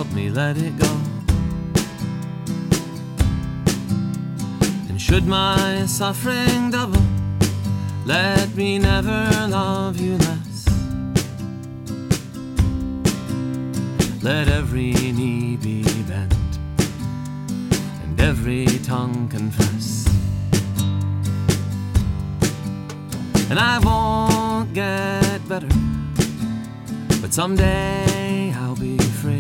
help me let it go. And should my suffering double, let me never love you less. Let every knee be bent and every tongue confess. And I won't get better, but someday I'll be